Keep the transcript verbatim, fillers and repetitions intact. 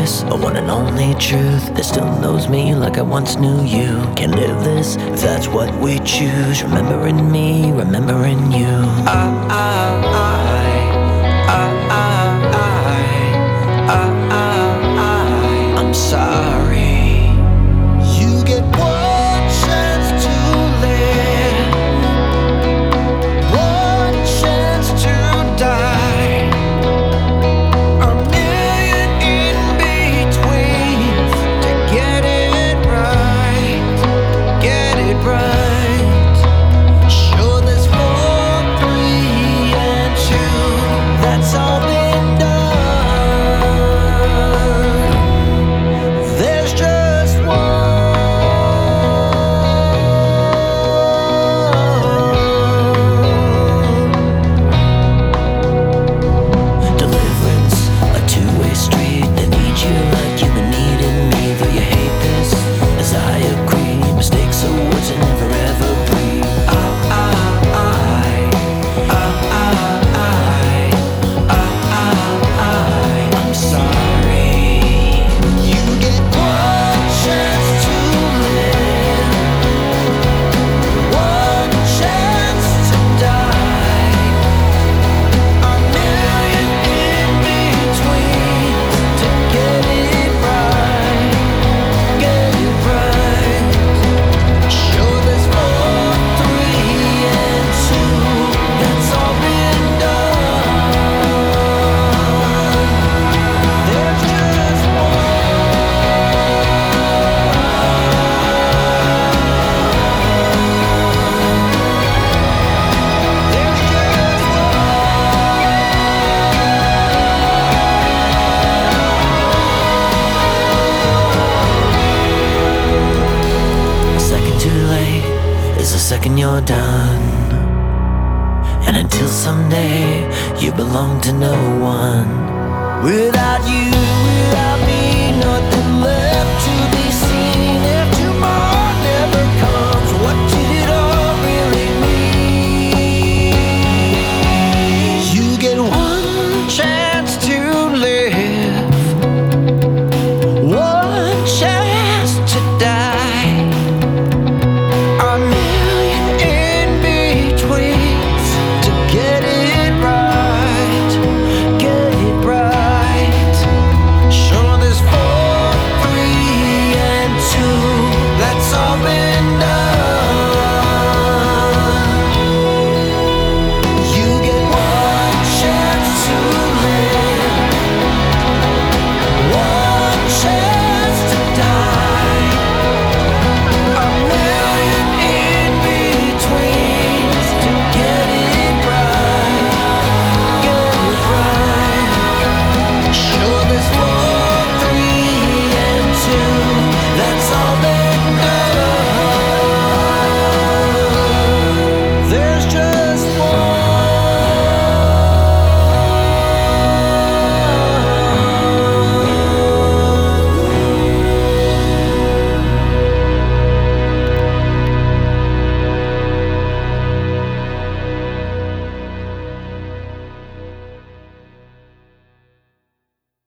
this, a one and only truth that still knows me like I once knew you. Can't live this if that's what we choose. Remembering me, remembering you. I, I, I, I, I, I, I, I, I'm sorry. You get one chance to live, one chance to die, a million in between to get it right, get it right. Sure, there's four, three, and two. That's all been done. There's just one. Deliverance, a two-way street. They need you like you've been needing me. Though you hate this, as I agree. Mistakes are words that never ever breathe. I, I, I, I, I, I, I, I'm sorry. You get one chance to live, one chance to die, a million in between to get it right, get it right. Sure, there's four, three, and two. That's all been done. There's just one. There's just A second too late is a second you're done. And until someday you belong to no one. Without you